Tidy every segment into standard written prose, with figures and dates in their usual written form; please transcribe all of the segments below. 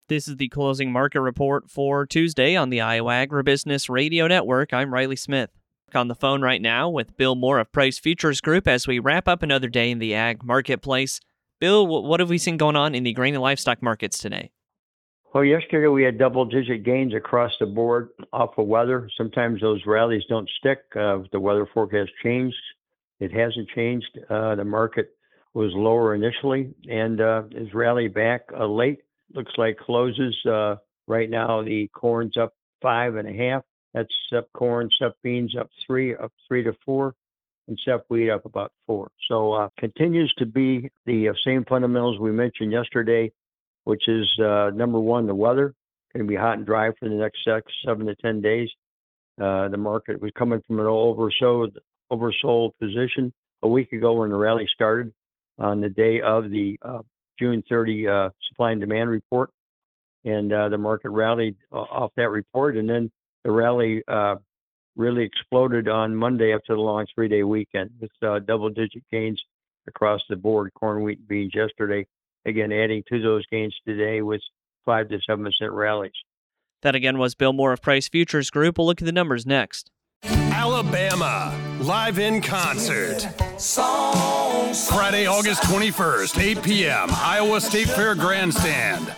This is the closing market report for Tuesday on the Iowa Agribusiness Radio Network. I'm Riley Smith. On the phone right now with Bill Moore of Price Futures Group as we wrap up another day in the ag marketplace. Bill, what have we seen going on in the grain and livestock markets today? Well, yesterday we had double-digit gains across the board off of weather. Sometimes those rallies don't stick. If the weather forecast changed, it hasn't changed. The market was lower initially and is rallied back late. Looks like closes right now. The corn's up 5.5. That's sep corn, sep beans up 3 to 4, and sep wheat up about 4. So continues to be the same fundamentals we mentioned yesterday, which is number one, the weather going to be hot and dry for the next 7 to 10 days. The market was coming from an oversold position a week ago when the rally started on the day of the June 30 supply and demand report, and the market rallied off that report, and then the rally really exploded on Monday after the long 3-day weekend with double-digit gains across the board, corn, wheat, and beans yesterday. Again, adding to those gains today with 5 to 7% rallies. That again was Bill Moore of Price Futures Group. We'll look at the numbers next. Alabama, live in concert. Friday, August 21st, 8 p.m., Iowa State Fair Grandstand.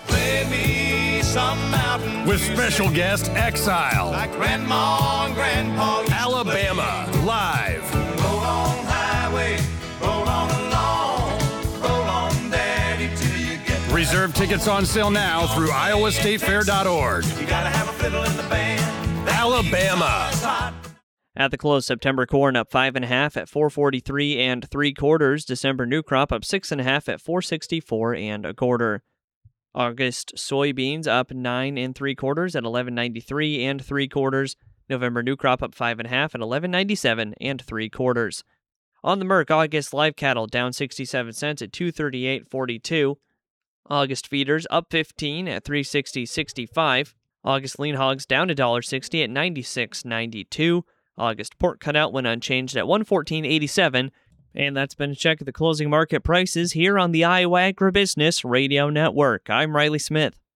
With special guest Exile. Like Grandma and Grandpa. Alabama, live. Roll on highway, roll on along, roll on daddy till you get there. Reserve tickets on sale now through iowastatefair.org. You gotta have a fiddle in the band. Alabama. At the close, September corn up 5.5 at 443 3/4. December new crop up 6.5 at 464 1/4. August soybeans up 9 3/4 at 1193 3/4. November new crop up 5.5 at 1197 3/4. On the Merc, August live cattle down 67 cents at 238.42. August feeders up 15 at 360.65. August lean hogs down $1.60 at 96.92. August pork cutout went unchanged at 114.87. And that's been a check of the closing market prices here on the Iowa Agribusiness Radio Network. I'm Riley Smith.